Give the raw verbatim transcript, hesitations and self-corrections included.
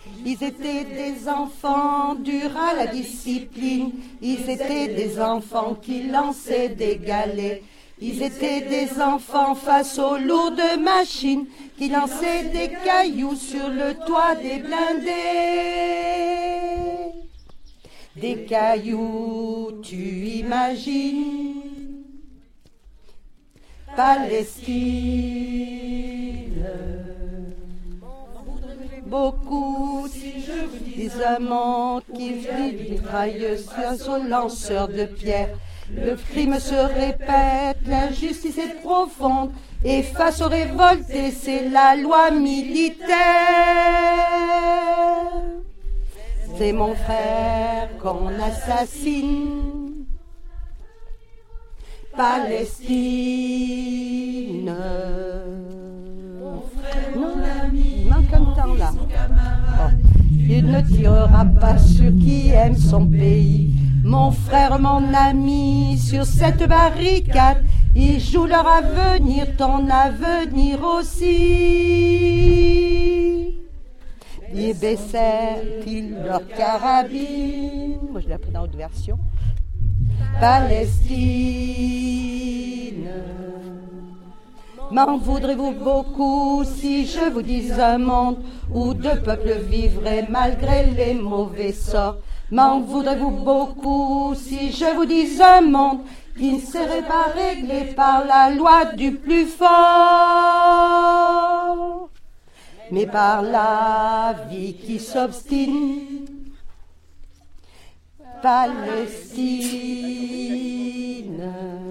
Ils étaient des enfants durs à la discipline. Ils étaient des enfants qui lançaient des galets. Ils étaient des enfants face aux lourdes machines qui lançaient des cailloux sur le toit des blindés. Des cailloux, tu imagines, Palestine. Beaucoup, si je vous dis amants qui vivent mitrailleuses face aux lanceurs de pierre. Le crime se répète, l'injustice est profonde, et face aux révoltés, c'est la loi militaire. C'est mon frère qu'on assassine, Palestine. Mon frère, mon ami, il manque un temps là. Oh. Il ne tirera pas sur qui aime son pays. Mon frère, mon ami, sur cette barricade, ils jouent leur avenir, ton avenir aussi. Ils baissèrent-ils leur carabine? Moi, je l'ai appris dans l'autre version. Palestine. M'en voudrez-vous beaucoup si je vous dis un monde où deux peuples vivraient malgré les mauvais sorts? M'en voudrez-vous beaucoup si je vous dis un monde qui ne serait pas réglé par la loi du plus fort, mais par la vie qui s'obstine? Palestine.